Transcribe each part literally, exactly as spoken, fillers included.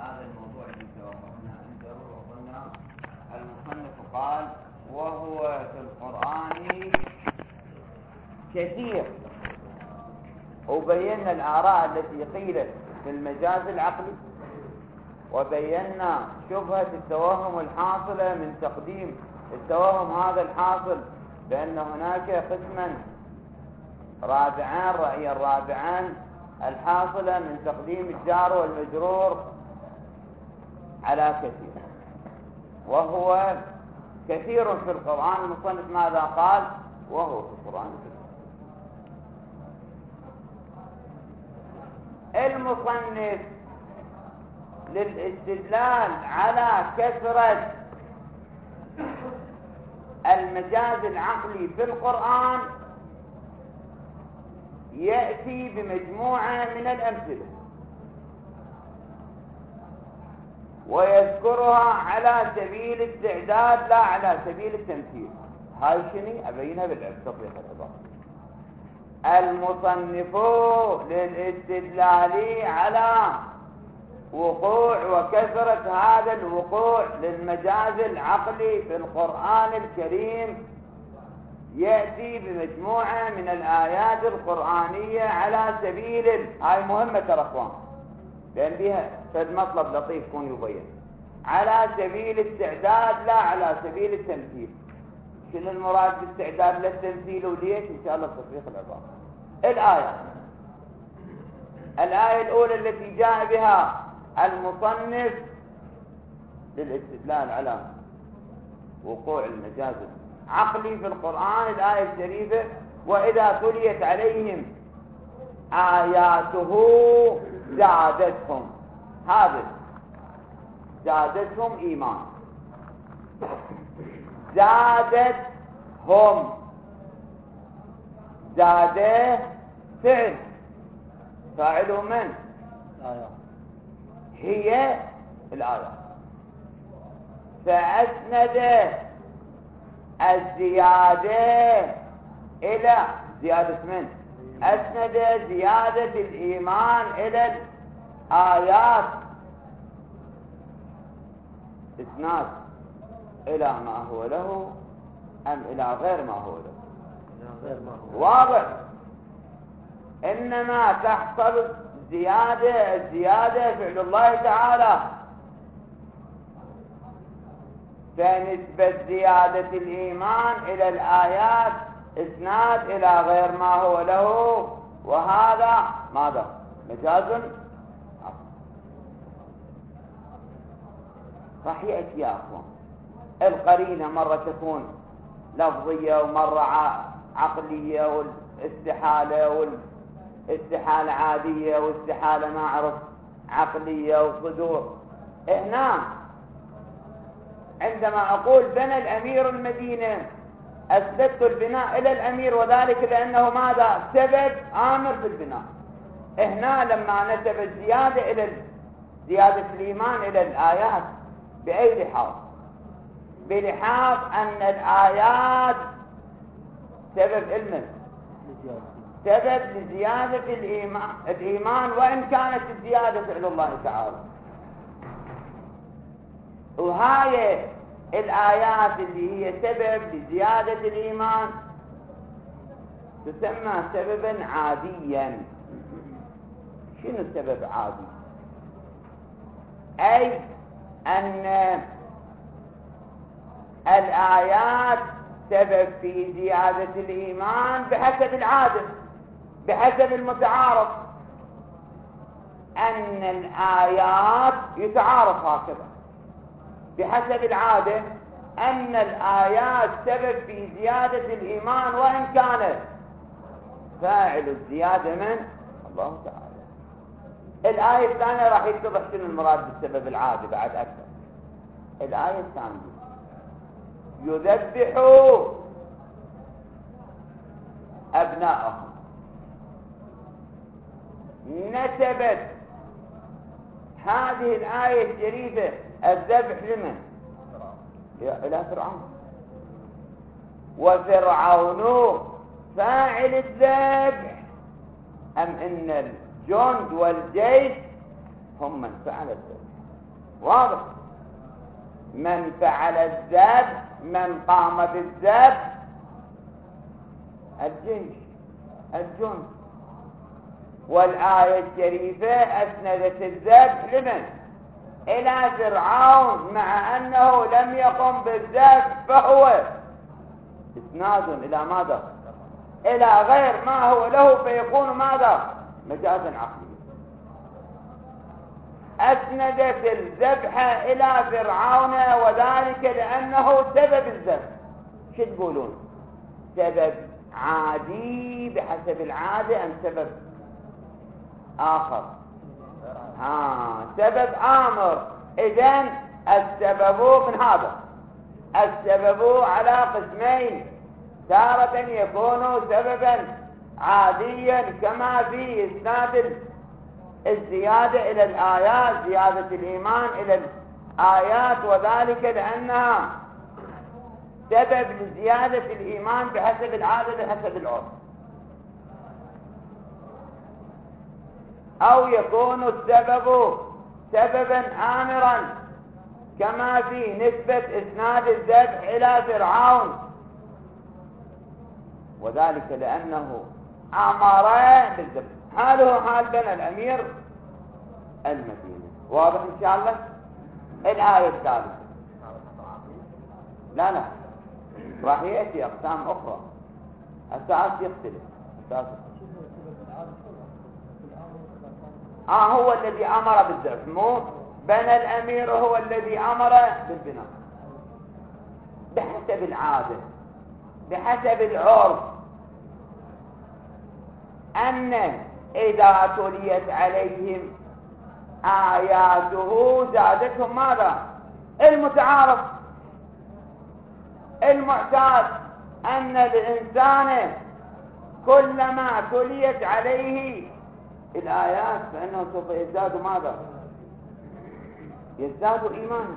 هذا الموضوع الذي توقفنا عنده وقلنا المصنف قال وهو في القرآن كثير، وبينا الآراء التي قيلت في المجاز العقلي، وبينا شبهة التوهم الحاصلة من تقديم التوهم هذا الحاصل بأن هناك قسما رابعان رأيا رابعان الحاصلة من تقديم الجار والمجرور على كثير، وهو كثير في القرآن. المصنف ماذا قال؟ وهو في القرآن كثير. المصنف للاستدلال على كثرة المجاز العقلي في القرآن يأتي بمجموعة من الأمثلة ويذكرها على سبيل التعداد لا على سبيل التمثيل. هاي شنو أبينها بالتطبيق الإضافي. المصنف للاستدلال على وقوع وكثرة هذا الوقوع للمجاز العقلي في القرآن الكريم يأتي بمجموعة من الآيات القرآنية على سبيل ال... هاي مهمة ترى اخوان، لأن بها فد مطلب لطيف يكون يبين على سبيل التعداد لا على سبيل التمثيل. شنو المراد بالاستعداد للتمثيل وليش؟ إن شاء الله التطبيق العبارة. الآية الآية الأولى التي جاء بها المصنف للاستدلال على وقوع المجاز العقلي في القرآن الآية الشريفة: وإذا تليت عليهم آياته زادتهم. هذا زادتهم إيمان، زادتهم زاده فعل، فاعله من؟ آية. هي الآية. فأسند الزيادة إلى زيادة من؟ أسند زيادة الإيمان إلى الآيات. إسناد إلى ما هو له أم إلى غير ما هو له؟ غير ما هو. واضح. إنما تحصل زيادة الزيادة فعل الله تعالى، فنسبة زيادة الإيمان إلى الآيات إسناد إلى غير ما هو له، وهذا ماذا؟ مجاز. راح يأتي يا أخوان القرينة مرة تكون لفظية ومرة عقلية، والاستحالة والاستحالة عادية واستحالة ما أعرف عقلية وصدور. هنا عندما أقول بنى الأمير المدينة أثبت البناء إلى الأمير، وذلك لأنه ماذا؟ سبب آمر في البناء. هنا لما نسب الزيادة إلى زيادة الإيمان إلى الآيات بأي لحاظ؟ بلحاظ أن الآيات سبب علم، سبب لزيادة الإيمان, الإيمان وإن كانت الزيادة فعل الله تعالى. وهاي الآيات اللي هي سبب لزيادة الإيمان تسمى سببا عاديا. شنو السبب عادي؟ أي أن الآيات سبب في زيادة الإيمان بحسب العادة، بحسب المتعارف، أن الآيات يتعارف هكذا بحسب العادة أن الآيات سبب في زيادة الإيمان وإن كان فاعل الزيادة من الله تعالى. الآية الثانية راح يتضح شنو المراد بالسبب العادي بعد أكثر. الآية الثانية: يذبحوا أبناءهم. نسبت هذه الآية الشريفة الذبح لمن؟ إلى فرعون. وفرعون فاعل الذبح أم إن الجند والجيش هم من فعل الذبح؟ واضح. من فعل الذبح، من قام بالذبح، الجيش الجند. والآية الشريفة أسندت الذبح لمن؟ إلى فرعون، مع أنه لم يقم بالذبح، فهو إسناد إلى ماذا؟ إلى غير ما هو له، فيكون ماذا؟ مجازا عقليا. أسندت الذبح إلى فرعون، وذلك لأنه سبب الذبح. شو تقولون؟ سبب عادي بحسب العادة أم سبب آخر؟ آه سبب آمر. إذن السبب من هذا، السبب على قسمين، تارة يكون سببا عاديا كما في إسناد الزيادة إلى الآيات، زيادة الإيمان إلى الآيات، وذلك لأنها سبب لزيادة الإيمان بحسب العادة بحسب العرف. أو يكون السبب سببا آمرا كما في نسبة إسناد الذبح إلى فرعون، وذلك لأنه أمر بالذبح. حاله حال بني الأمير المدينة. واضح إن شاء الله؟ الآية الثالثة. لا لا راح يأتي أقسام أخرى، أساس يختلف. أساس آه هو الذي أمر بالذبح، مو بني الأمير هو الذي أمر بالبناء بحسب العادة بحسب العرف، أن إذا تليت عليهم آياته زادتهم ماذا؟ المتعارف المعتاد، أن الإنسان كلما تليت عليه الآيات فإنه سوف يزداد ماذا؟ يزداد إيمانا.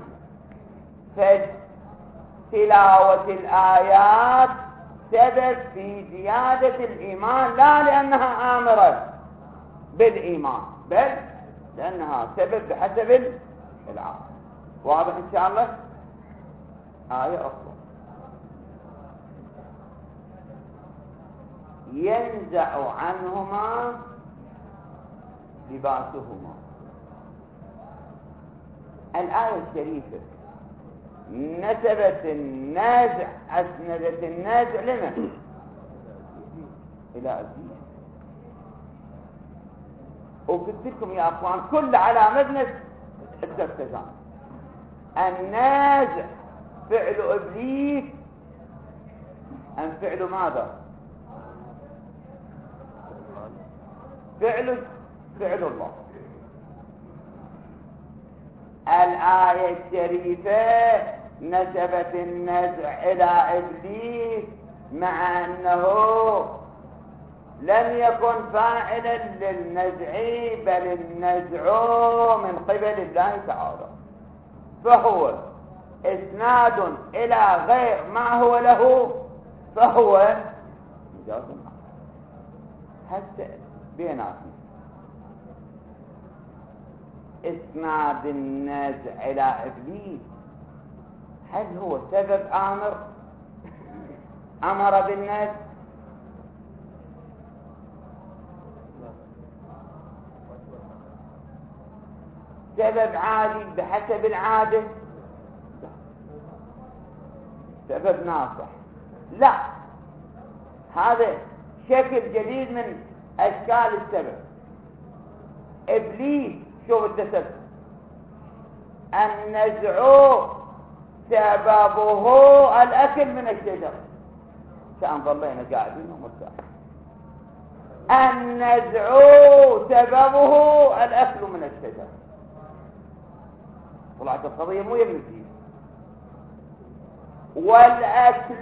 فتلاوة الآيات سبب في زيادة الإيمان، لا لأنها آمرة بالإيمان، بل لأنها سبب بحسب العقل. واضح إن شاء الله؟ آية أخرى. ينزع عنهما لباسهما. الآية الشريفة نسبت النازع، أسندت النازع لمن؟ إلى أبيه. وقلت لكم يا أخوان كل على مبنى الدفتزان. النازع فعل إبليس أم فعل ماذا؟ فعل فعل الله. الآية الشريفة نسبت النزع إلى إبليس، مع أنه لم يكن فاعلا للنزع، بل النزع من قبل الله تعالى، فهو إسناد إلى غير ما هو له، فهو مجاز حتى بيناتنا. إسناد النزع إلى إبليس هل هو سبب آمر أمر بالنزع؟ سبب عادي بحسب العادة؟ سبب ناصح؟ لا، هذا شكل جديد من أشكال السبب. إبليس شوف التسبب، النزع سببه الأكل من الشجر، كأن ظلينا قاعدين ومرتاحين. النزع سببه الأكل من الشجر. طلعت القضية مو يمنتين. والأكل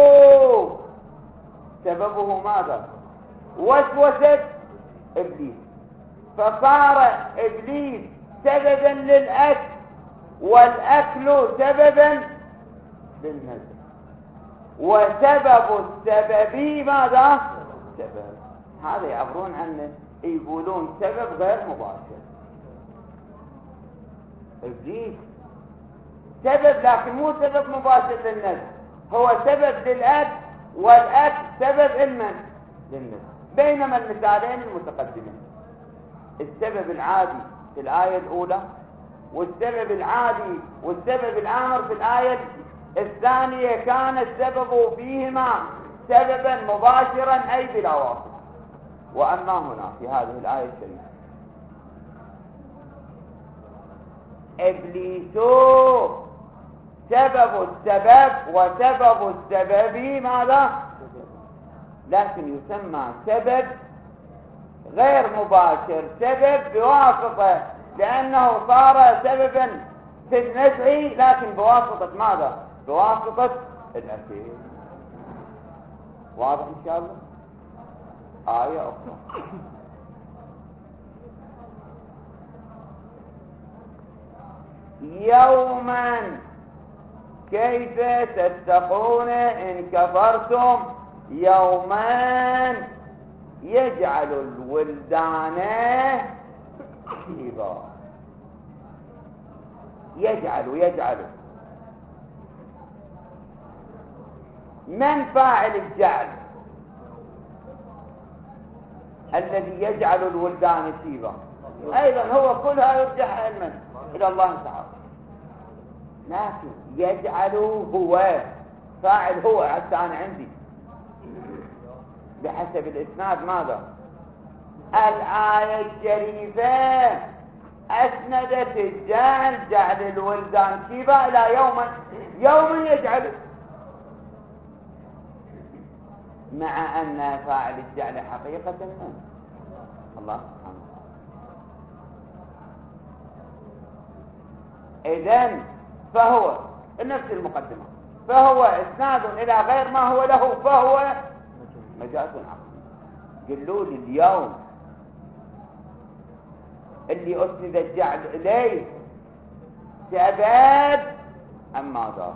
سببه ماذا؟ وسوسة إبليس، فصار إبليس سببا للأكل، والأكل سببا للنزع، وسبب السبب ماذا؟ سبب. هذا يعبرون عنه، يقولون سبب غير مباشر. إبليس سبب، لكن مو سبب مباشر للنزع، هو سبب للأب، والأب سبب المن للنزع. بينما المثالين المتقدمين السبب العادي في الآية الأولى، والسبب العادي والسبب الآمر في الآية الثانية، كان السبب فيهما سببا مباشرا أي بلا واسطة. وأما هنا في هذه الآية الشريفة إبليس سبب السبب، وسبب السبب ماذا؟ لكن يسمى سبب غير مباشر، سبب بواسطة، لأنه صار سببا في النزع، لكن بواسطة ماذا؟ بواسطة الأسير. واضح إن شاء الله؟ آية أخرى يوما كيف تتقون إن كفرتم يوما يجعل الولدان شيبا. يجعل يجعل من فاعل الجعل؟ الذي يجعل الولدان شيبا أيضا هو كلها يرجع علما إلى الله تعالى، لكن يجعل هو فاعل، هو حتى أنا عندي بحسب الإسناد ماذا؟ الآية الشريفة أسندت الجعل، جعل الولدان شيبا، إلى يوما يوما يجعل، مع أن فاعل الجعل حقيقة من الله سبحانه. إذن فهو نفس المقدمة، فهو إسناد إلى غير ما هو له، فهو مجاز عقلي. قلوا لي اليوم اللي أسند الجعل إليه سبب أم ماذا؟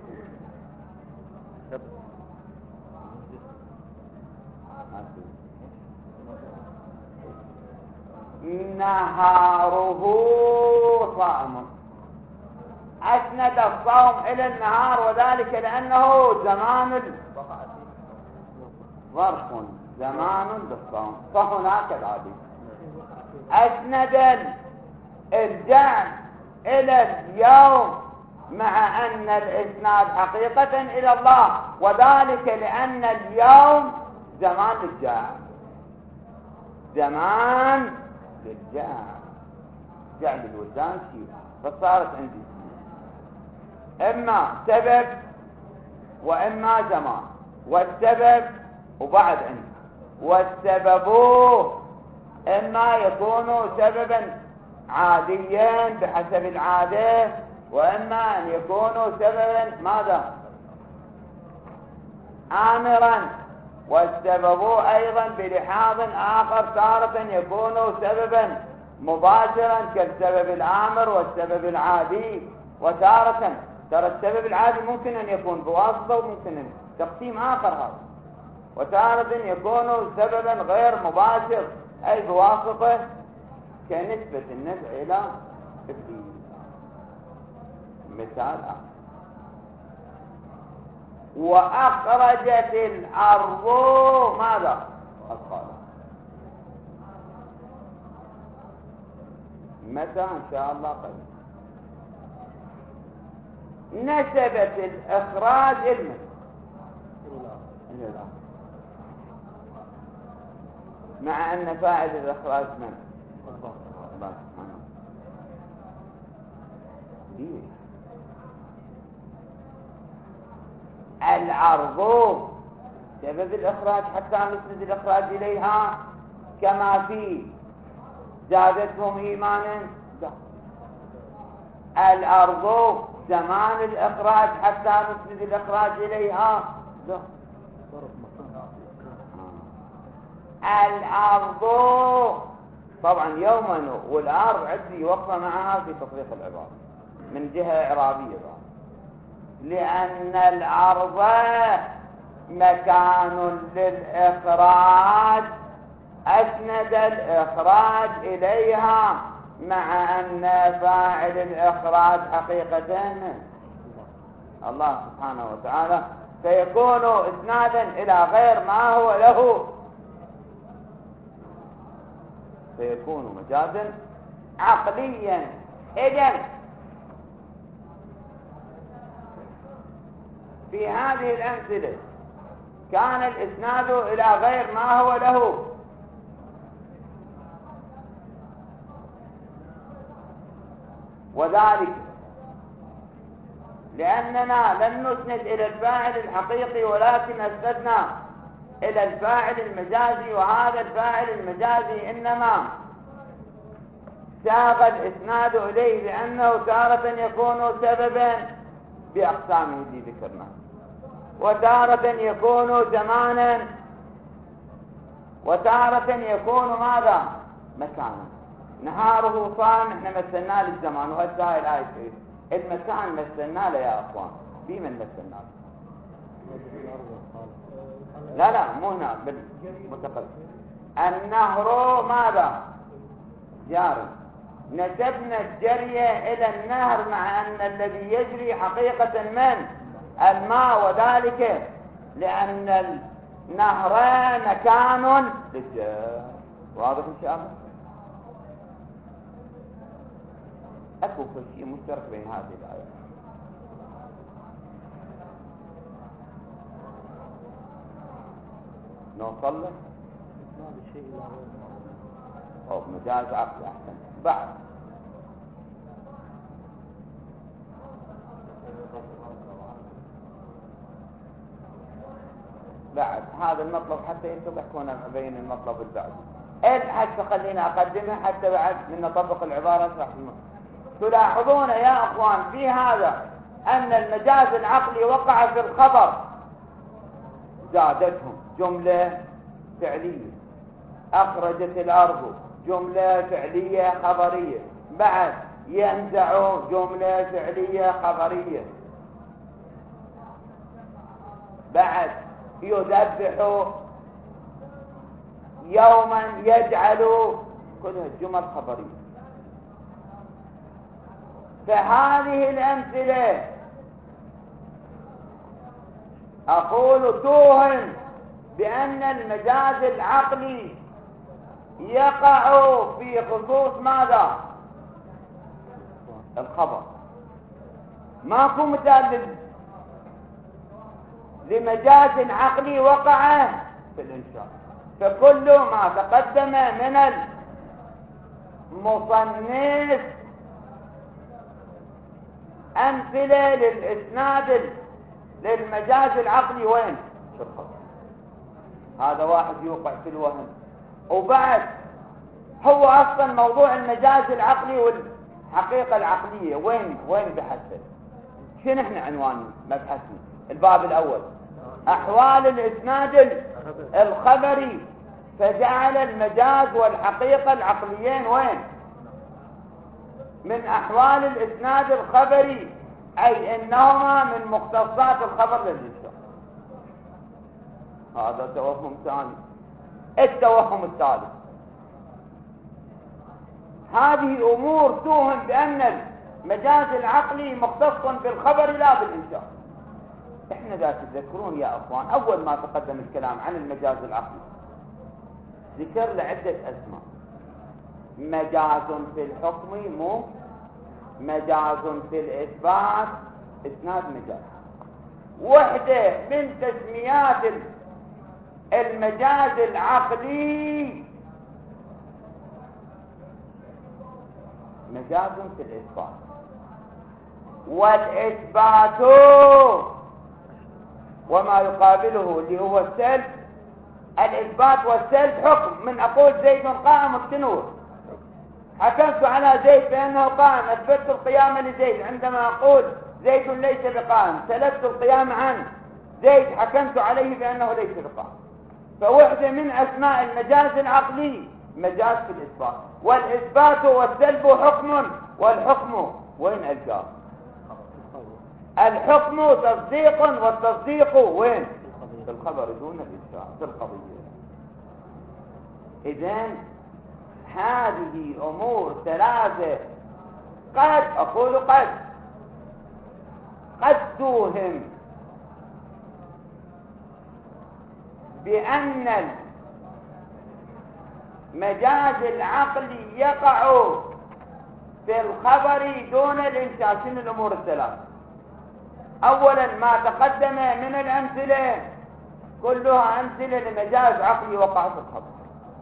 نهاره صائم، أسند الصوم إلى النهار، وذلك لأنه زمان ظرف زمان للصوم، فهناك كذلك أسند الجعل إلى اليوم، مع أن الإسناد حقيقة إلى الله، وذلك لأن اليوم زمان للجعل، زمان للجعل، جعل الولدان شيء، فصارت عندي إما سبب وإما زمان، والسبب وبعد عندي، والسبب إما يكون سببا عاديا بحسب العادة، وإما أن يكون سببا ماذا؟ آمرا. والسبب أيضا بلحاظ آخر تارة يكون سببا مباشرا كالسبب الآمر والسبب العادي، وتارة ترى السبب العادي ممكن أن يكون بواسطة، وممكن أن تقسيم آخر هذا، وتارة يكون سببا غير مباشر أي بواسطة، كنسبة النزع إلى إبليس. مثال آخر وأخرجت الأرض ماذا؟ أثقالها. متى إن شاء الله قريب نسبت الإخراج إلى الآخر، مع أن فاعل الإخراج من؟ الله سبحانه. ليش؟ العرض سبب الإخراج حتى نسند الإخراج إليها، كما في زادتهم إيمانا. الأرض زمان الإخراج حتى نسند الإخراج إليها. الأرض طبعا يوما والأرض عندي وقفة معها في تطبيق العبارة من جهة إعرابية، لأن الأرض مكان للإخراج، أسند الإخراج إليها مع أن فاعل الإخراج حقيقة الله سبحانه وتعالى، فيكون إسنادا إلى غير ما هو له، فيكون مجازا عقليا. إذن في هذه الأمثلة كان الإسناد إلى غير ما هو له، وذلك لأننا لم نسند إلى الفاعل الحقيقي ولكن أسندنا إلى الفاعل المجازي، وهذا الفاعل المجازي إنما ساق الإسناد إليه لأنه تارة يكون سببا بأقسامه التي ذكرنا، وتارة يكون زمانا، وتارة يكون ماذا؟ مكانا. نهاره صام احنا مثلناه للزمان، وهسه هاي الآية الشريفة المكان مثلنا له يا أخوان. بمن مثلنا له؟ لا لا مو هنا بالمتقدم. النهر ماذا؟ جاري. نسبنا الجري إلى النهر مع أن الذي يجري حقيقة من الماء، وذلك لأن النهر مكان للجار. واضح إن شاء الله؟ أكو شيء مشترك بين هذه الآيات. نوصل له؟ أو مجاز عقلي أحسن. بعد بعد هذا المطلب حتى يتضح هنا بين المطلب البعد. حتى خلينا أقدمها حتى بعد من نطبق العبارة اشرح المطلب. تلاحظون يا أخوان في هذا أن المجاز العقلي وقع في الخبر، زادتهم جملة فعلية، أخرجت الأرض جملة فعلية خبرية، بعد ينزع جملة فعلية خبرية، بعد يذبح يوما يجعل، كلها جمل خبرية. فهذه الأمثلة أقول توهم بأن المجاز العقلي يقع في خصوص ماذا؟ الخبر. ماكو مثال لمجاز عقلي وقع في الإنشاء. فكل ما تقدم من المصنف أمثلة للإسناد للمجاز العقلي وين؟ في الخبر. هذا واحد يوقع في الوهم. وبعد هو أصلا موضوع المجاز العقلي والحقيقة العقلية وين وين بحثه؟ شنو احنا عنوان مبحثنا؟ الباب الأول أحوال الإسناد الخبري، فجعل المجاز والحقيقة العقليين وين؟ من أحوال الإسناد الخبري، أي إنهما من مختصات الخبر للإنسان. هذا توهم ثاني. التوهم الثالث، هذه أمور توهم بأن المجاز العقلي مختص بالخبر لا بالإنشاء. احنا ذا تذكرون يا أخوان أول ما تقدم الكلام عن المجاز العقلي ذكر لعدة أسماء: مجاز في الحكم، مو مجاز في الإثبات، إسناد مجاز. وحدة من تسميات المجاز العقلي مجاز في الإثبات، والإثبات وما يقابله اللي هو السلب. الإثبات والسلب حكم، من أقول زيد قائم التنور، حكمت على زيد بأنه قائم، أثبت القيام لزيد. عندما أقول زيد ليس بقائم، سلبت القيام عنه. زيد حكمت عليه بأنه ليس بقائم. فوحدة من أسماء المجاز العقلي مجاز في الإثبات. والإثبات والسلب حكم، والحكم وين ألقاه؟ الحكم تصديق، والتصديق وين؟ في الخبر دون الإنشاء، في القضية. إذن هذه أمور ثلاثة قد أقول قد قد توهم بأن المجاز العقلي يقع في الخبر دون الإنشاء. شنو الأمور الثلاث؟ أولا ما تقدم من الأمثلة كلها أمثلة لمجاز عقلي وقع في الخبر.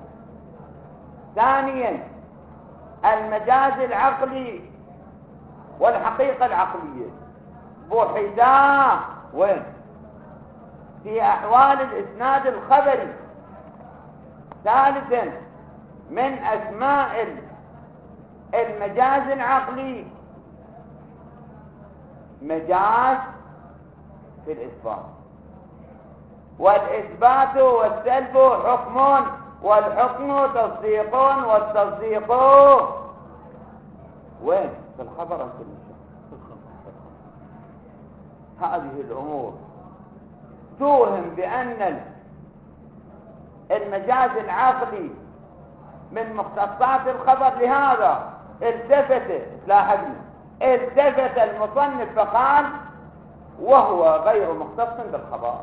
ثانيا المجاز العقلي والحقيقة العقلية بحثا وين في أحوال الإسناد الخبري. ثالثا من أسماء المجاز العقلي مجاز في الإثبات، والإثبات والسلب حكم، والحكم تصديق، والتصديق وين في الخبر أم في الإنشاء. هذه الأمور توهم بأن المجاز العقلي من مختصات الخبر. لهذا التفت لاحظنا التفت المصنف فقال وهو غير مختص بالخبر.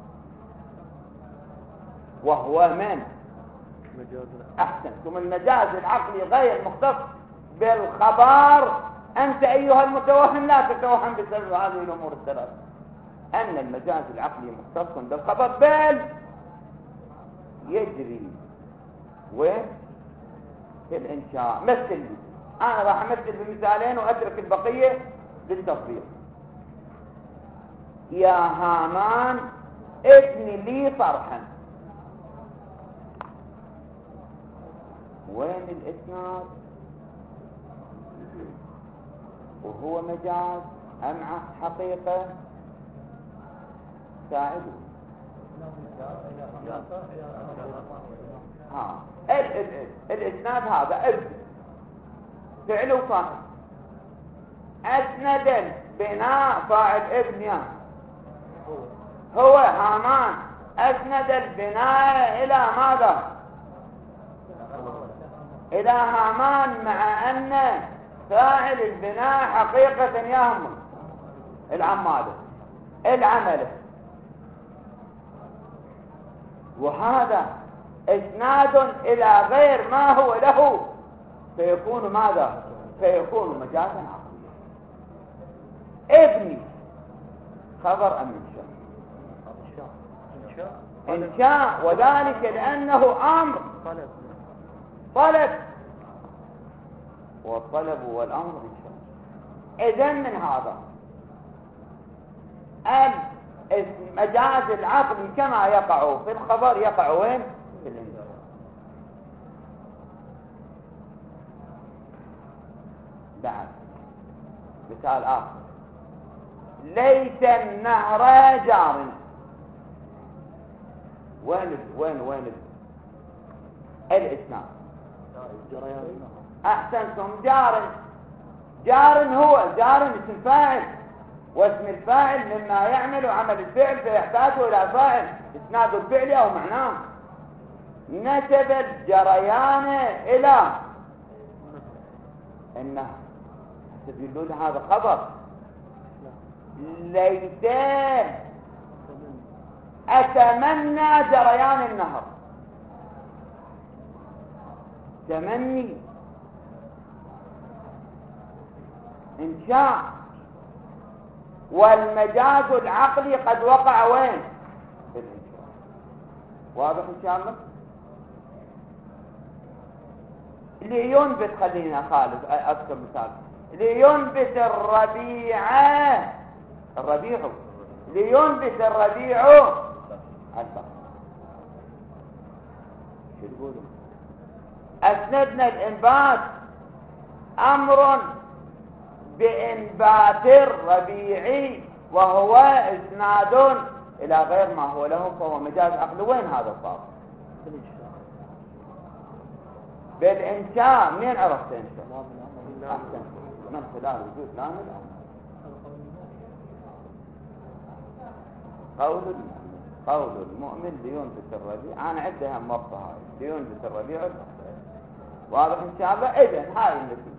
وهو من أحسنتم المجاز العقلي غير مختص بالخبر. أنت أيها المتوهم لا تتوهم بسبب هذه الأمور الثلاثة أن المجاز العقلي مختص بالخبر، بل يجري وين في الإنشاء. مثل لي أنا راح أمثل بمثالين وأترك البقية للتطبيق. يا هامان ابن لي صرحا. وين الإسناد؟ وهو مجاز أم حقيقة؟ ساعدوا. ها ال ال الإسناد هذا ابن فعل وفاعل. أسند بناء فاعل ابن يعني هو هامان أسند البناء إلى ماذا؟ إلى هامان، مع أن فاعل البناء حقيقة يهم العمالة العمل. وهذا إسناد إلى غير ما هو له فيكون ماذا؟ فيكون مجازا عقليا. ابني خبر أم إنشاء؟ إنشاء، وذلك لأنه أمر طلب، والطلب والأمر إنشاء. إذن من هذا المجاز العقلي كما يقع في الخبر يقع وين؟ في الإنشاء. بعد مثال آخر، ليس النهر جار. وين وين وين الإسناد؟ أحسنتم. جار جار هو جار اسم فاعل، واسم الفاعل مما يعمل عمل الفعل فيحتاج إلى فاعل إسناد الفعل أو معناه. نسب الجريان إلى النهر، تقولون هذا خبر. ليت أتمنى جريان النهر، تمني إنشاء. والمجاز العقلي قد وقع وين؟ في الإنشاء. واضح إن شاء الله؟ لينبت، خلينا خالد أذكر مثال، لينبت الربيع الربيع لينبت الربيع البقر. شو تقولون؟ أسندنا الإنبات أمر بإنبات الربيع وهو إسناد إلى غير ما هو له فهو مجاز عقلي. وين هذا صار؟ بالإنشاء. منين عرفت إنشاء؟ أحسن، من خلال وجود لام الأمر. قول قول المؤمن لينبت الربيع، أنا عندها موقفها لينبت الربيع. واضح إن شاء الله؟ إذن هاي النتيجة.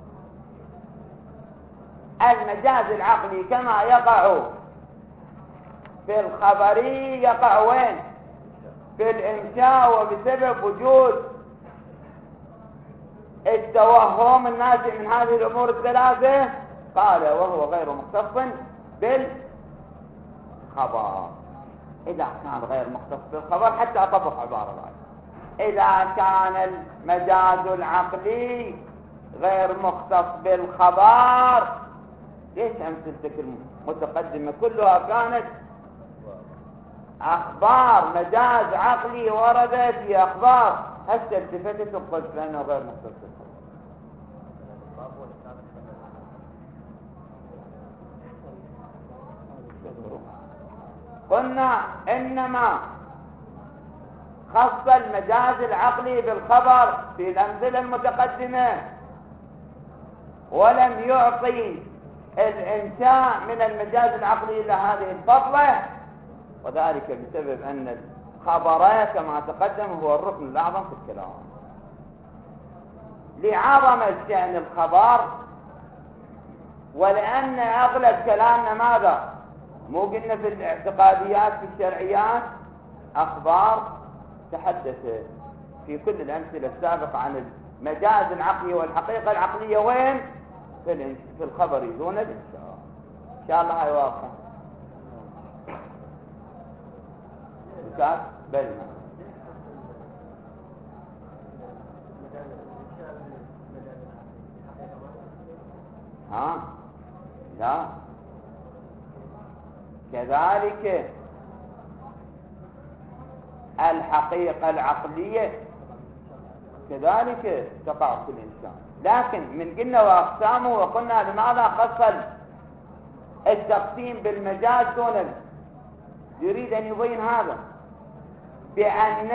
المجاز العقلي كما يقع في الخبري يقع وين؟ في الإنشاء، وبسبب وجود التوهم الناشئ من هذه الأمور الثلاثة قال وهو غير مختص بالخبر. إذا كان غير مختص بالخبر حتى أطبق عبارة ذلك، إذا كان المجاز العقلي غير مختص بالخبر، ليش أمثلتك المتقدمة كلها كانت أخبار مجاز عقلي وردت في أخبار، هسه التفتت وقلت لأنه غير مختص بالخبر. قلنا إنما خص المجاز العقلي بالخبر في الأمثلة المتقدمة، ولم يعطي الإنشاء من المجاز العقلي إلى هذه الفضلة، وذلك بسبب أن الخبر كما تقدم هو الركن الأعظم في الكلام. لعظمة شأن الخبر، ولأن أغلب كلامنا ماذا؟ مو قلنا في الاعتقاديات في الشرعيات أخبار، تحدث في كل الأمثلة السابقة عن المجاز العقلي والحقيقة العقلية وين؟ في الخبر دون الإنشاء. إن شاء الله هاي واضحة. مكاس بلنا ها لا كذلك الحقيقة العقلية كذلك تقع في الإنسان، لكن من قلنا وأقسامه، وقلنا لماذا خص التقسيم بالمجاز دون، يريد أن يبين هذا بأن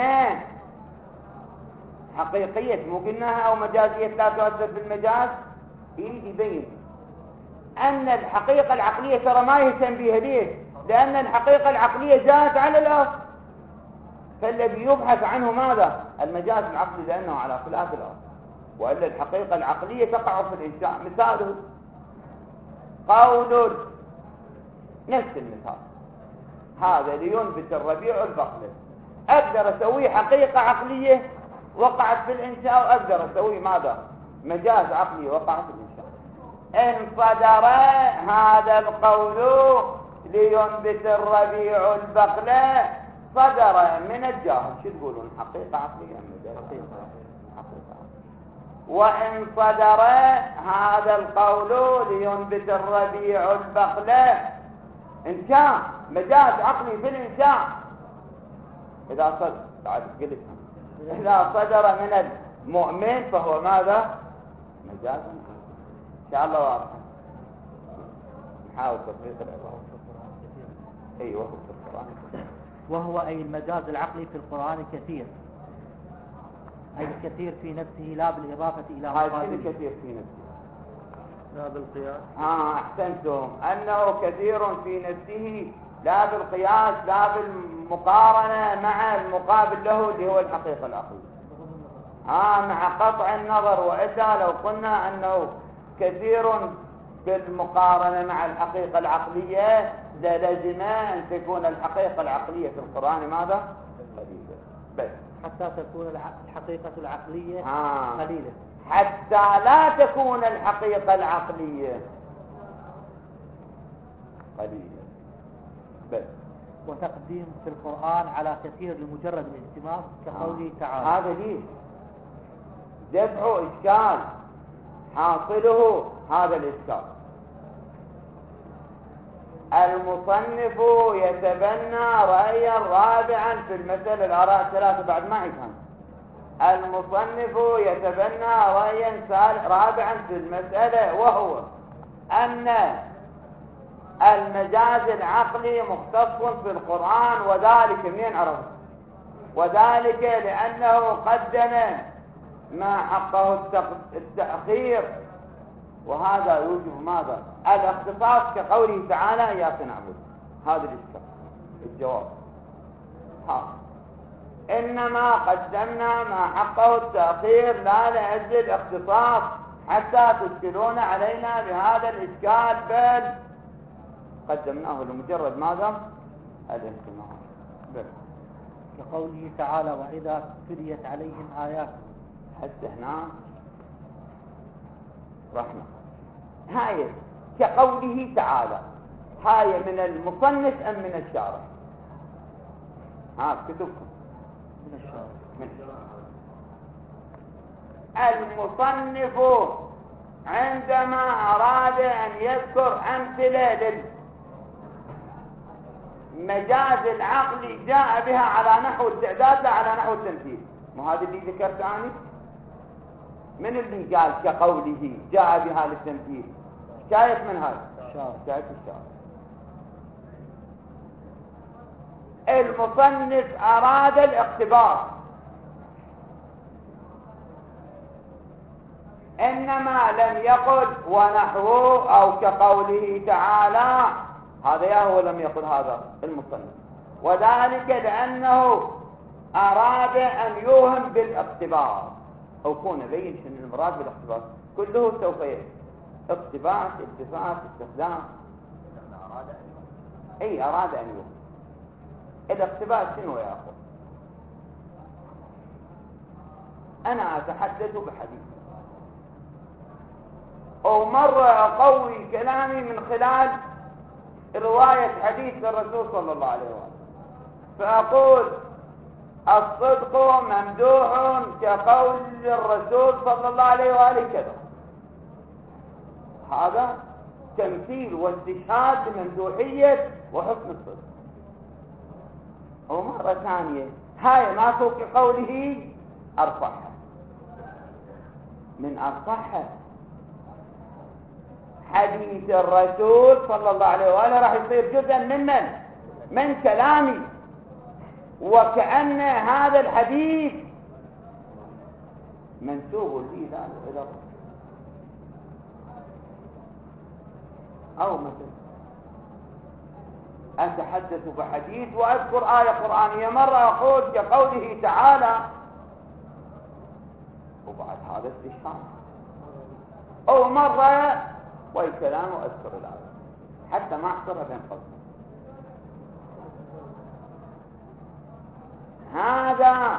حقيقية مو قلناها أو مجازية لا تؤثر بالمجاز، يريد يبين أن الحقيقة العقلية ترى ما يهتم بها. ليش؟ لأن الحقيقة العقلية جاءت على الأصل، فالذي يبحث عنه ماذا؟ المجاز العقلي، لأنه على خلاف الأصل، وإلا الحقيقة العقلية تقع في الإنشاء. مثاله قول نفس المثال هذا لينبت الربيع البقلة، أقدر أسويه حقيقة عقلية وقعت في الإنشاء، وأقدر أسويه ماذا؟ مجاز عقلي وقع في الإنشاء. إن صدر هذا القول لينبت الربيع البقلة صدر من الجاهل، شو تقولون؟ حقيقة عقلية أم مجاز؟ حقيقة عقلية. وإن صدر هذا القول لينبت الربيع البقلة إنشاء، مجاز عقلي في الإنشاء. إذا صدر بعد قلت إذا صدر من المؤمن فهو ماذا؟ مجاز عقلي. إن شاء الله واضح. نحاول تطبيق العبارة. أيوه في القرآن. وهو أي المجاز العقلي في القرآن كثير، أي كثير في نفسه لا بالإضافة إلى هذا كثير في نفسه لا بالقياس. آه أحسنتم، أنه كثير في نفسه لا بالقياس، لا بالمقارنة مع المقابل له اللي هو الحقيقة العقلية. آه مع قطع النظر، وإذا لو قلنا أنه كثير بالمقارنة مع الحقيقة العقلية للزم أن تكون الحقيقة العقلية في القرآن ماذا؟ قليلة، بس حتى تكون الحقيقة العقلية آه. قليلة، حتى لا تكون الحقيقة العقلية قليلة بس. وتقديم في القرآن على كثير لمجرد الالتماس كقوله آه. تعالى. هذا ليه دفع إشكال حاصله هذا الإشكال. المصنف يتبنى رأيا رابعا في المسألة، الآراء الثلاثة بعد ما يفهم. المصنف يتبنى رأيا رابعا في المسألة، وهو أن المجاز العقلي مختص في القرآن، وذلك منين عرفت؟ وذلك لأنه قدم ما حقه التأخير، وهذا يوجب ماذا؟ الاختصاص كقوله تعالى إياك نعبد. هذا الإشكال. الجواب ها إنما قدمنا ما حقه التأخير لا لأجل الاختصاص حتى تشكلون علينا بهذا الإشكال، بل قدمناه لمجرد ماذا؟ الاهتمام. بل كقوله تعالى وإذا تليت عليهم آيات. حتى هنا رحمة. هاي كقوله تعالى، هاي من المصنف أم من الشارع؟ ها كتبكم من الشارع. من المصنف عندما أراد أن يذكر أمثلة للمجاز العقلي جاء بها على نحو التعداد لا على نحو التمثيل. ما هذا اللي ذكرت عني؟ من اللي قال كقوله جاء بها للتمثيل؟ شايف من هذا؟ شايف الشارع. المصنف أراد الاقتباس، إنما لم يقل ونحوه أو كقوله تعالى، هذا هو لم يقل هذا المصنف، وذلك لأنه أراد أن يوهم بالاقتباس أو كون بين شنو المراد بالاقتباس، كله سوف يأتي اقتباس التفات استخدام. أراد أن يوهم. أي أراد أن يوهم. الاقتباس شنو يا أخو؟ أنا أتحدث بحديث أو مرة أقوي كلامي من خلال رواية حديث الرسول صلى الله عليه وسلم، فأقول الصدق ممدوح كقول الرسول صلى الله عليه وآله كذا. هذا تمثيل واستشهاد بممدوحية وحسن الصدق. ومرة ثانية هاي ما فوق قوله أرفعها، من أرفعها حديث الرسول صلى الله عليه وآله راح يصير جزءا من من من كلامي، وكأن هذا الحديث منسوب لي لا إلى الرسول. أو مثلا أتحدث بحديث وأذكر آية قرآنية، مرة أقول كقوله تعالى وبعد هذا استشهاد، أو مرة والكلام وأذكر الآية حتى ما أحصرها بين قوسين. هذا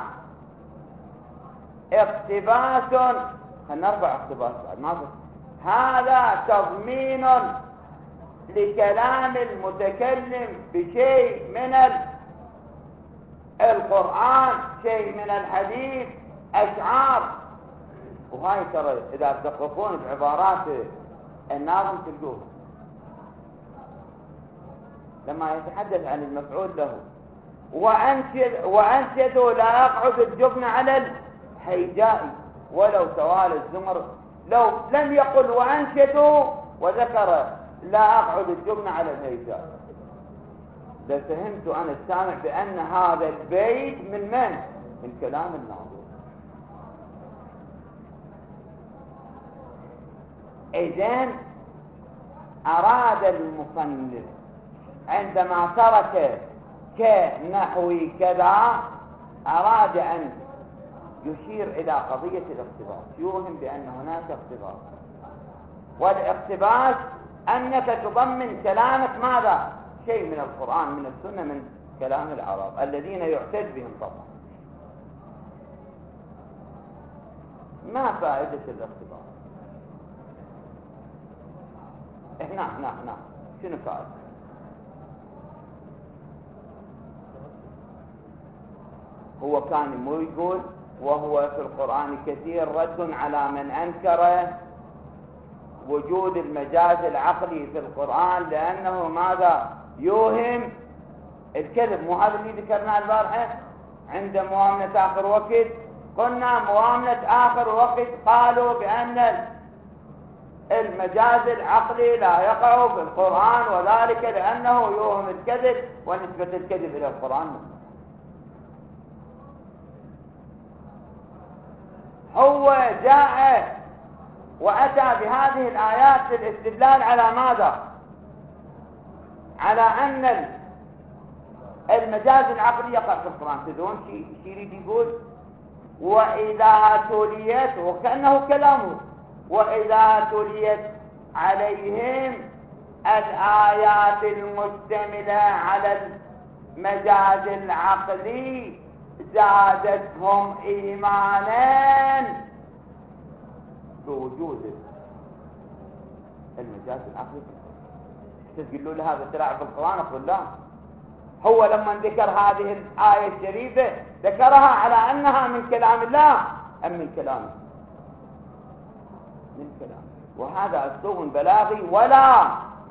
اقتباس، خلينا نرفع اقتباس بعد ما فيه. هذا تضمين لكلام المتكلم بشيء من القرآن، شيء من الحديث، أشعار. وهاي ترى إذا تدققون بعبارات الناظم تلقوه لما يتحدث عن المفعول له، وأنشد وأنشدوا لا يقعد الجبن على الهيجاء ولو توالى الزمر. لو لم يقل وأنشدوا وذكر لا أقعد الجبن على الهيجاء لفهمت أنا السامع بأن هذا البيت من من؟ من كلام الناظم. إذن أراد المصنف عندما ترك كنحو كذا أراد أن يشير إلى قضية الاقتباس، يوهم بأن هناك اقتباس، والاقتباس أنك تضمن كلامك ماذا؟ شيء من القرآن، من السنة، من كلام العرب الذين يعتد بهم طبعا. ما فائدة الاقتباس؟ نعم نعم نعم شنو فائدة؟ هو كان مو يقول وهو في القرآن كثير رد على من أنكر وجود المجاز العقلي في القرآن لأنه ماذا؟ يوهم الكذب. مو هذا اللي ذكرناه البارحة عند معاملة آخر وقت؟ قلنا معاملة آخر وقت قالوا بأن المجاز العقلي لا يقع في القرآن، وذلك لأنه يوهم الكذب ونسبة الكذب إلى القرآن. هو جاء وأتى بهذه الآيات للاستدلال على ماذا؟ على أن المجاز العقلي يقع في القرآن. تدرون شيء يريد يقول؟ وإذا تليت، وكأنه كلامه، وإذا تليت عليهم الآيات المشتملة على المجاز العقلي زادتهم إيمانا بوجود المجاز العقلي. تقول له هذا تلاعب بالقرآن؟ أقول لا، هو لما ذكر هذه الآية الشريفة ذكرها على أنها من كلام الله أم من كلامه؟ من كلامه. وهذا أسلوب بلاغي ولا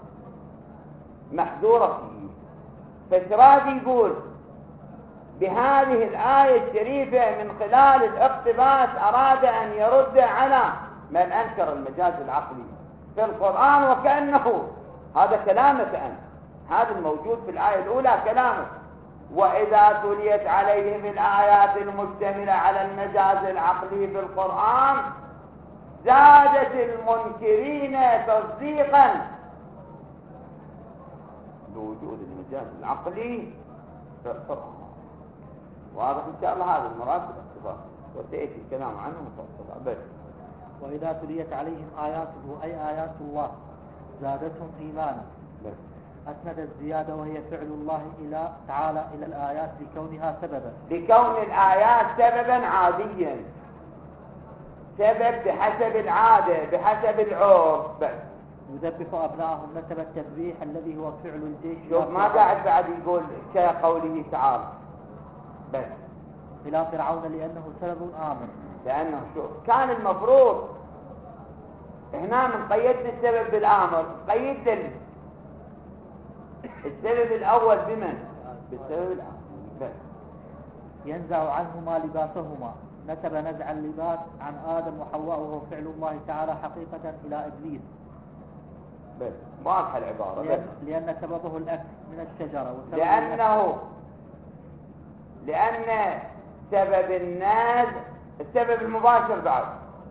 محذور فيه. فشرادي يقول بهذه الآية الشريفة من خلال الاقتباس أراد أن يرد على من أنكر المجاز العقلي في القرآن، وكأنه هذا كلامك أنت، هذا الموجود في الآية الأولى كلامك. وإذا تليت عليهم الآيات المشتملة على المجاز العقلي في القرآن زادت المنكرين تصديقا بوجود المجاز العقلي في القرآن. واضح إن شاء الله هذا المراد بالاقتباس، وسيأتي الكلام عنه مفصلا. وإذا تليت عليهم آياته أي آيات الله زادتهم إيمانا. أسند الزيادة وهي فعل الله إلى تعالى إلى الآيات لكونها سببا، لكون الآيات سببا عاديا، سبب بحسب العادة بحسب العرف. يذبح أبنائهم نسب التذبيح الذي هو فعل الجيش. شوف ما قاعد بعد يقول كقوله تعالى بس إلى فرعون لأنه سبب آمن. لأنه شوف كان المفروض هنا من قيدنا السبب بالآمر، قيد السبب الأول بمن؟ بالسبب الآمر. بس ينزع عنهما لباسهما نسب نزع اللباس عن آدم وحواء وهو فعل الله تعالى حقيقة إلى إبليس. بس واضحة العبارة. لأن, لأن سببه الأكل من الشجرة، لأنه لأن سبب الناس السبب المباشر بعد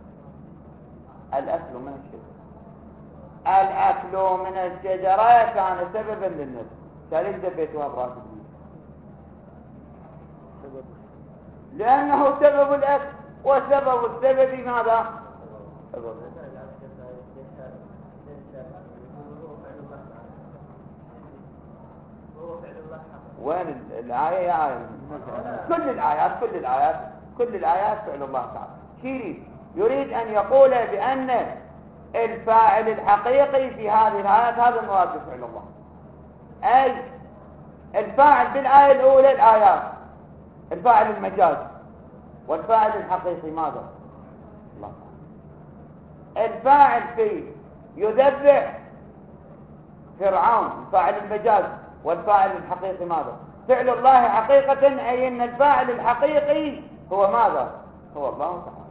الأكل من الشجرة. الأكل من الشجرة كان سببا للناس. ليش دبيتوها براس إبليس؟ لأنه سبب الأكل، وسبب السبب ماذا؟ سبب وين الآية يا آية؟ كل الآيات كل الآيات كل الآيات فعل الله تعالى. يريد يريد أن يقول بأن الفاعل الحقيقي في هذه الآيات هذا المراد بفعل الله، أي الفاعل بالآية الأولى الآيات، الفاعل المجاز، والفاعل الحقيقي ماذا؟ الله. الفاعل في يذبح فرعون الفاعل المجاز، والفاعل الحقيقي ماذا؟ فعل الله حقيقة، أي أن الفاعل الحقيقي هو ماذا؟ هو الله تعالى.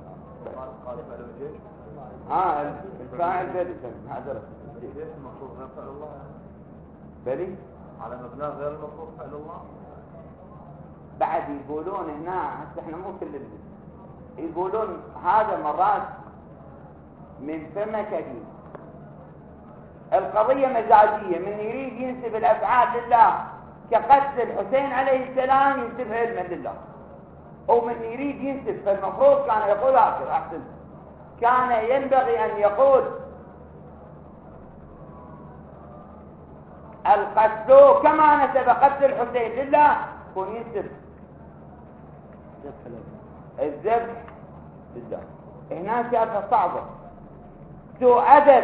آه الفاعل بلي هذا المفروض غير فعل الله بلي على مبناه غير المفروض فعل الله. بعد يقولون هنا حتى احنا مو كل يقولون هذا مرات من فم كثير. القضية مزاجية، من يريد ينسب الأفعال لله كقتل الحسين عليه السلام ينسبها علما لله، ومن يريد ينسب فالمفروض كان يقول هكذا أحسن، كان ينبغي أن يقول القتل كما نسب قتل الحسين لله يكون ينسب الذبح لله. هنا شافها صعبة، سوء أدب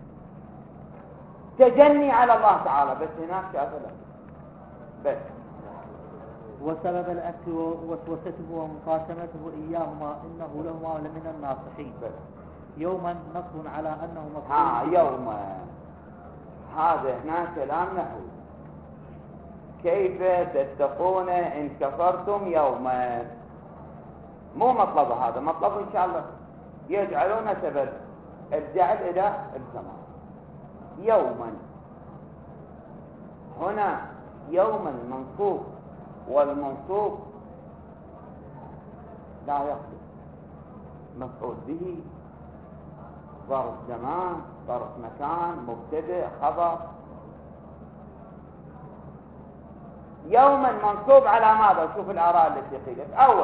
تجني على الله تعالى، بس هناك شافها لا. بس وسبب الأكل ووسوسته ومقاسمته إياهما إنه لهما لمن الناصحين. بس يوما نصب على أنه مفعول. ها يوما هذا هنا كلام نحو كيف تتقون إن كفرتم يوما، مو مطلب هذا، مطلب إن شاء الله يجعلون سبب الجعل إلى الزمان. يوما هنا يوما منصوب، والمنصوب لا يخلو مفعول به، ظرف زمان، ظرف مكان، مبتدئ، خبر. يوما منصوب على ماذا؟ شوف الآراء التي قيلت. أول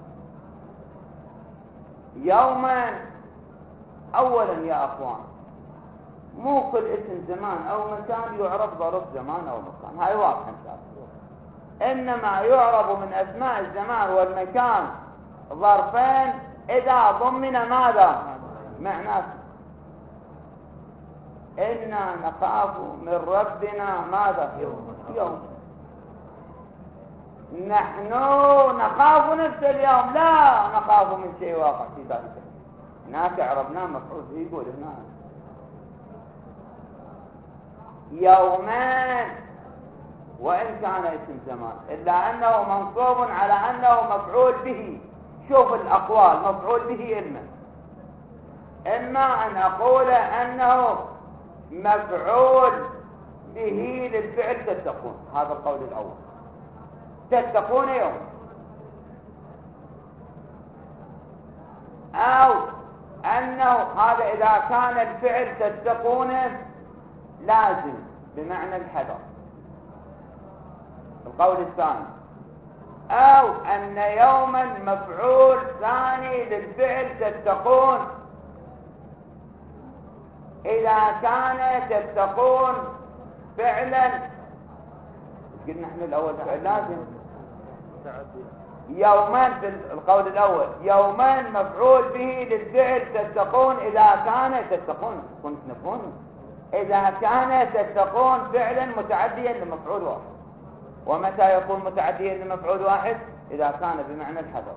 يوما، أولا يا أخوان مو كل اسم زمان أو مكان يعرف ظرف زمان أو مكان، هاي واضحة إن شاء الله. إنما يعرف من أسماء الزمان والمكان ظرفين إذا ضمن ماذا؟ معناه. إنا نخاف من ربنا ماذا؟ يوم. نحن نخاف نفس اليوم، لا نخاف من شيء واقع في ذلك. هناك عربنا مفعول به، يقول هنا يومان وإن كان اسم زمان إلا أنه منصوب على أنه مفعول به. شوف الأقوال مفعول به إما إما أن أقول أنه مفعول به للفعل تتقون، هذا القول الأول، تتقون يوم، أو أنه هذا إذا كان الفعل تتقون لازم بمعنى الحذر. القول الثاني، أو أن يوما مفعول ثاني للفعل تتقون إذا كان تتقون فعلا. قلنا نحن الأول فعل لازم. يوما في القول الأول يوما مفعول به للفعل تتقون إذا كان تتقون، كنت نفون إذا كان تتقون فعلا متعديا لمفعول واحد. ومتى يكون متعديا لمفعول واحد؟ إذا كان بمعنى الحذر.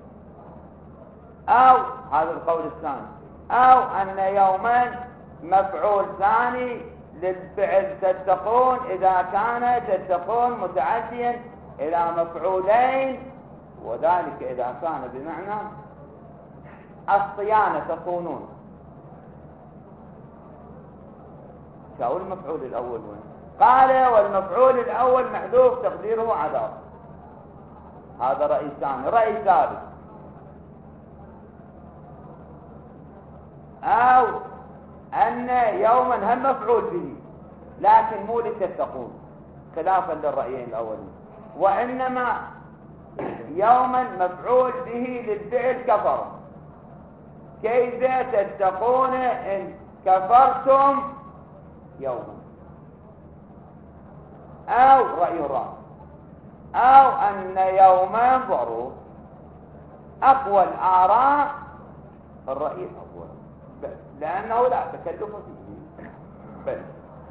أو هذا القول الثاني، أو أن يوما مفعول ثاني للفعل تتقون إذا كان تتقون متعديا إلى مفعولين، وذلك إذا كان بمعنى الصيانة تصونون. شو المفعول الأول وين؟ قال والمفعول الأول محذوف تقديره عذاب. هذا رأي ثاني. رأي ثالث، أو أن يوما هم مفعول به لكن مو لتتقون خلافا للرأيين الأولين، وإنما يوما مفعول به للفعل كفر، كيف تتقون إن كفرتم يوما. أو رأي الرابع، أو أن يوما ظروف. أقوى الآراء الرأي الأول لأنه لا تكلف فيه. بل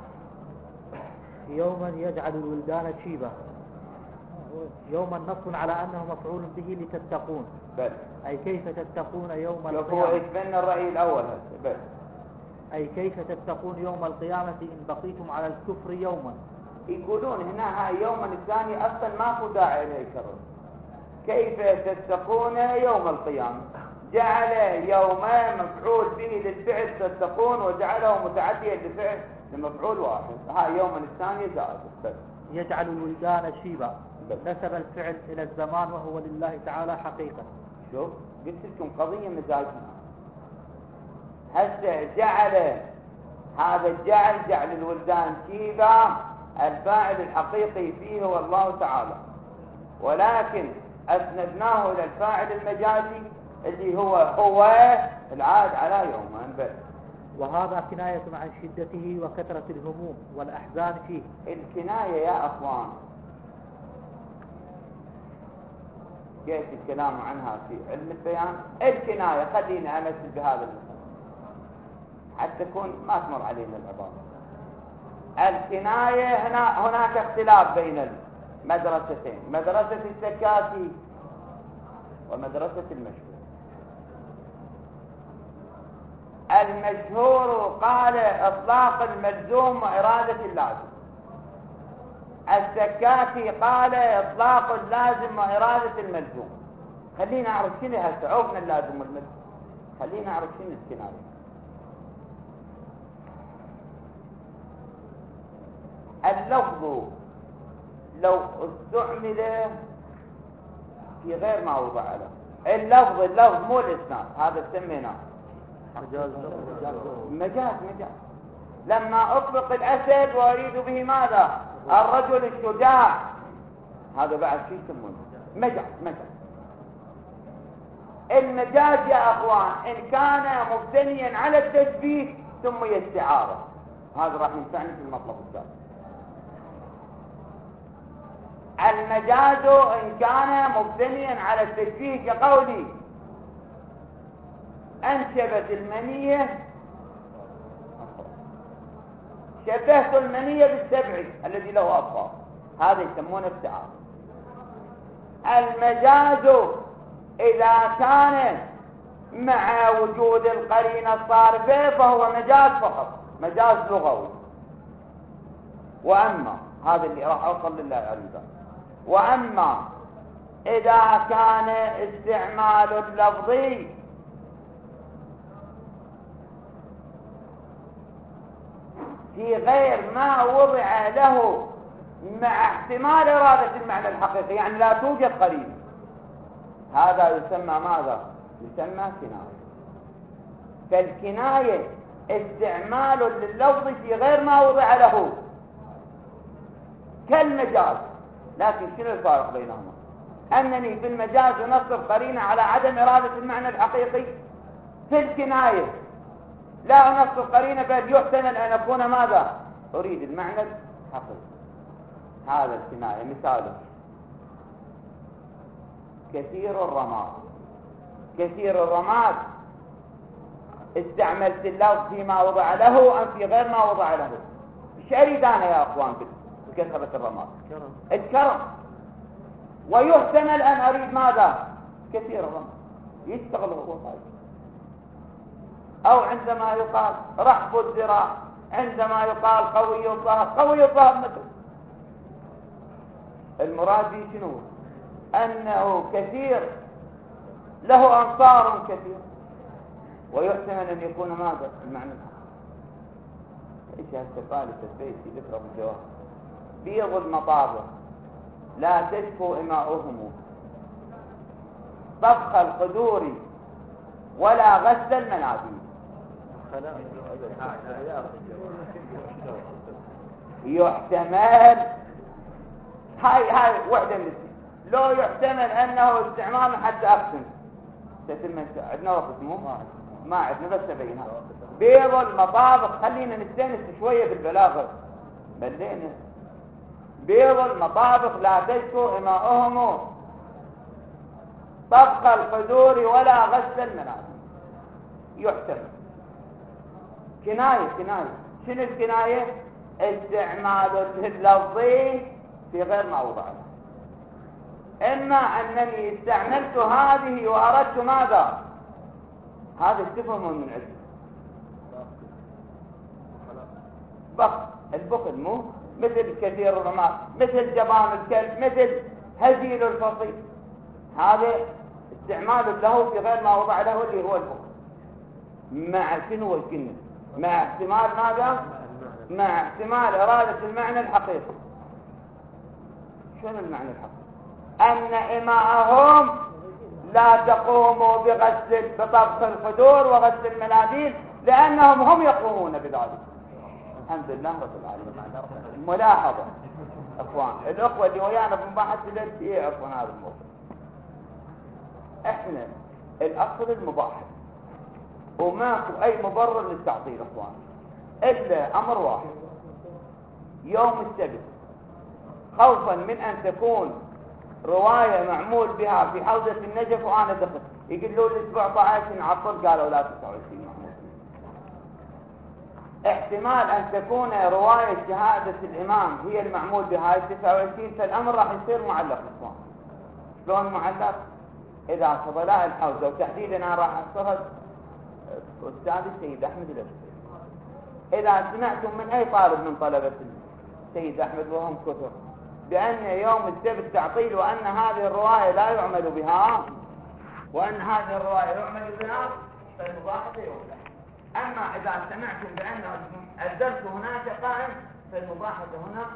يوما يجعل الولدان شيبا، يوما نص على أنه مفعول به لتتقون. بل أي كيف تتقون يوم القيامة. القيامة. يتبنى الرأي الأول هذا. بل أي كيف تتقون يوم القيامة إن بقيتم على الكفر يوما. يقولون هنا هاي يوما الثاني أصلا ماكو داعي له يكرر. كيف تتقون يوم القيامة، جعل يوما مفعول به للفعل تتقون وجعله متعديا للفعل لمفعول واحد. هاي يوما الثاني زائد. بس يجعل الولدان شيبا، بس. نسب الفعل إلى الزمان وهو لله تعالى حقيقة. شوف قلت لكم قضية مزاجية. هسه جعل هذا الجعل جعل الولدان شيبا، الفاعل الحقيقي فيه هو الله تعالى، ولكن أسندناه إلى الفاعل المجازي اللي هو هو العاد على يوما بس. وهذا كناية عن شدته وكثرة الهموم والأحزان فيه. الكناية يا أخوان كيف الكلام عنها في علم البيان. الكناية خليني أمثل بهذا المثال حتى تكون ما تمر علينا العبارة. الكناية هنا هناك اختلاف بين المدرستين، مدرسة السكاتي ومدرسة المشهور. المشهور قال إطلاق الملزوم وإرادة اللازم، السكاتي قال إطلاق اللازم وإرادة الملزوم. خلينا نعرف شنو هسه عرفنا اللازم والملزوم، خلينا نعرف شنو الكناية. اللفظ لو استعمل في غير ما وضع له، اللفظ اللفظ مو الاسناد، هذا سميناه مجاز مجاز. مجاز لما اطلق الاسد واريد به ماذا؟ الرجل الشجاع، هذا بعد شيء يسمونه مجاز. مجاز المجاز يا اخوان ان كان مبتنيا على التشبيه سمي استعاره. هذا راح ينفعني في المطلب الثالث. المجاز ان كان مبتنيا على التشبيه كقولي انشبت المنيه، شبهت المنيه بالسبع الذي له اطفال، هذا يسمونه استعاره. المجاز إذا كان مع وجود القرينة الصارفة فهو مجاز فقط، مجاز لغوي. وأما هذا اللي راح أوصل لله عليه. وأما إذا كان استعمال اللفظي في غير ما وضع له مع احتمال إرادة المعنى الحقيقي، يعني لا توجد قرينة، هذا يسمى ماذا؟ يسمى كناية. فالكناية استعمال لللفظ في غير ما وضع له كالمجاز، لكن شنو الفارق بينهما؟ أنني في المجاز نصب قرينة على عدم إرادة المعنى الحقيقي، في الكناية لا أنصب قرينة بل يحتمل أن أكون ماذا؟ أريد المعنى الحقيقي. هذا الكناية مثاله كثير الرماد. كثير الرماد استعملت اللفظ فيما وضع له أم في غير ما وضع له؟ ايش اريد انا يا اخوان بكثرة الرماد؟ الكرم. ويحتمل ان اريد ماذا؟ كثير الرماد، يشتغل هو طيب. او عندما يقال رحب الذراع، عندما يقال قوي الظهر، قوي الظهر مثل المراد به شنو؟ أنه كثير له أنصار كثير، ويحتمل أن يكون ماذا؟ المعنى إيش هالسفالة البيت ذكر بالجواب. بيض المطابخ لا تشكو إماؤهم، طبخ القدور ولا غسل المناديل. يحتمل هاي هاي وحدة من الاثنين. لو يحتمل انه استعمال حتى اقسم تتم عندنا وقت مو ما عندنا بس تبينها. بيض المطابخ خلينا نستانس شويه بالبلاغه بلينا. بيض المطابخ لا تشكو إماؤهم، طبخ القدور ولا غسل المنازل. يحتمل كناية. كناية شنو الكناية؟ استعمال اللفظي في غير ما وضع له. إما أنني استعملت هذه وأردت ماذا؟ هذا استفهم من عزم بخل. البخل مو مثل كثير الرماد، مثل جبان الكلب، مثل هزيل الفصيل. هذا استعمال له في غير ما وضع له اللي هو البخل. مع شنو الكلمة؟ مع احتمال ماذا؟ مع احتمال إرادة المعنى الحقيقي. شنو المعنى الحقيقي؟ أن إماءهم لا تقوموا بغسل بطبخ القدور وغسل المناديل لأنهم هم يقومون بذلك. الحمد لله رب العالمين. ملاحظة أخوان الأخوة اللي ويانا بمباحث التي يعرفون هذا الموضوع. إحنا الأصل المباحث وماكو أي مبرر للتعطيل أخوان إلا أمر واحد: يوم السبت، خوفا من أن تكون رواية معمول بها في حوزة النجف وأنا دخل يقولوا لي سبعة عشر عطل، قالوا لا تسعة وعشرين محمود. احتمال أن تكون رواية شهادة الإمام هي المعمول بها تسعة وعشرين، فالأمر راح يصير معلق إخوان. شلون معلق؟ إذا فضلاء الحوزة وتحديدا أنا راح أصرد أستاذ السيد أحمد الأشقر. إذا سمعتم من أي طالب من طلبة السيد أحمد وهم كثر بأن يوم السبت تعطيل وأن هذه الرواية لا يعمل بها وأن هذه الرواية يعمل بها، فالمباحثة يوضح. أما إذا سمعتم بأن الدرس هناك قائم فالمباحثة هنا